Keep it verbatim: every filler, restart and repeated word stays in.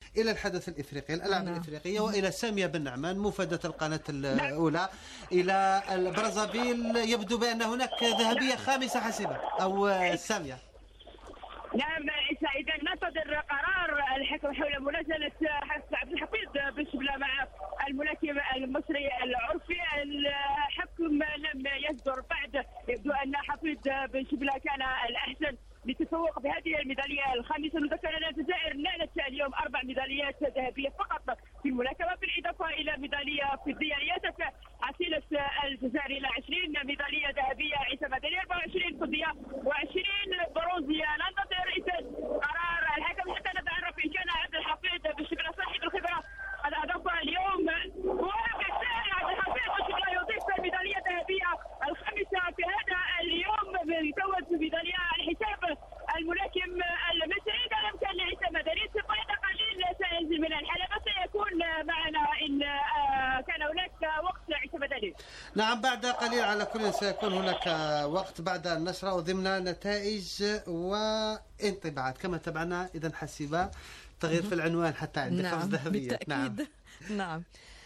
إلى الحدث الإفريقي، الألعاب نعم. الإفريقية، وإلى سامية بن نعمان مفادة القناة الأولى، إلى البرازافيل. يبدو بأن هناك ذهبية خامسة حسبة أو سامية. نعم إذا ننتظر قرار الحكم حول منازلة عبد الحفيظ بن شبلة مع الملاكم المصري العرفي. الحكم لم يصدر بعد، يبدو أن حفيظ بن شبلة كان الأحسن للتفوق بهذه الميدالية الخامسة. نذكر أن الجزائر نالت اليوم أربع ميداليات ذهبية فقط في الملاكمة، بالإضافة إلى ميدالية فضية ليست عسيلة الجزائر إلى عشرين ميدالية ذهبية، عيسى مدني أربعة وعشرين فضية وعشرين برونزية. ننتظر إذا قرار الحكم حتى نتعرف إن كان عبد الحفيظ بن شبلة صاحب الخبرة قد أضاف اليوم، وبالتالي عبد الحفيظ بن شبلة يضيف الميدالية الذهبية الخامسة في هذا اليوم، يتوج بميدالية على حساب الملاكم المصري. إذا لم كان لعيسى مدني بعد قليل سينزل من الحلبة، سيكون معنا إن كان هناك وقت لعيسى مدني. نعم بعد قليل على كل سيكون هناك وقت بعد النشرة وضمن نتائج وانطباعات كما تبعنا. إذا حسيبة تغيير في العنوان حتى عندك نعم ذهبية. بالتأكيد. نعم, نعم.